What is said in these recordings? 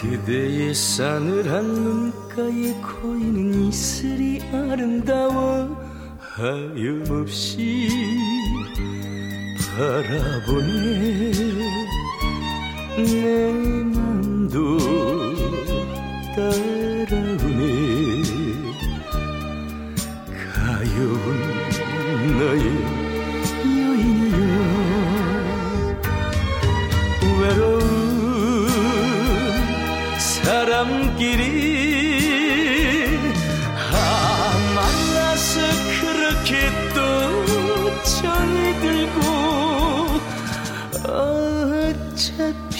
그대의 싸늘한 눈가에 고이는 이슬이 아름다워 하염없이 바라보네. 내 맘도 따라오네. 가여운 나의 여인이여, 외로운 사람끼리 만나서 그렇게 또 정이 들고, 어차피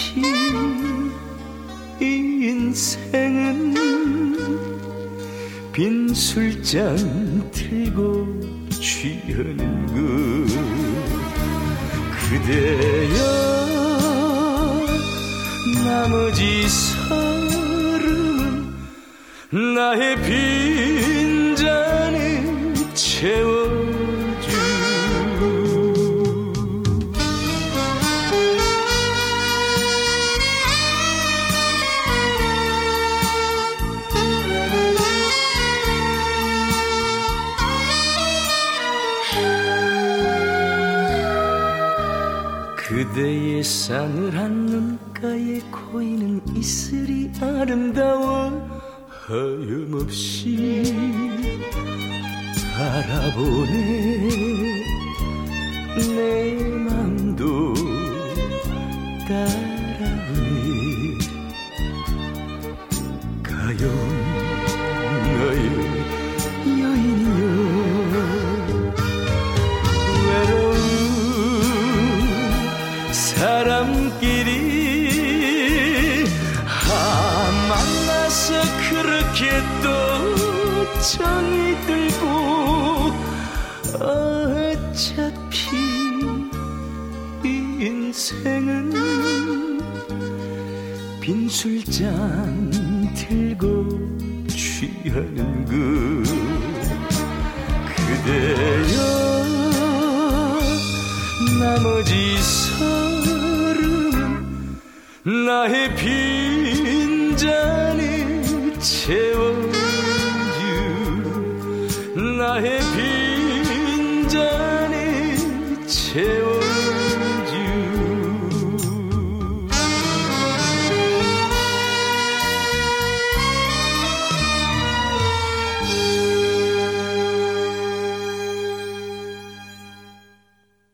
이 인생은 빈 술잔 들고 취하는 것. 그대여 나머지 서름은 나의 빈잔을 채워줘. 그대의 싸늘한 눈가에 고이는 이슬이 아름다워 하염없이 바라보네. 내 맘도 따라오네. 가여운 나의 여인이여, 외로운 사람끼리 만나서 그렇게 또 정이 들고, 어차피 이 인생은 빈 술잔 들고 취하는 것. 그대여 나머지 서름은 나의 빈잔을 채워줘. 나의 빈잔을 채워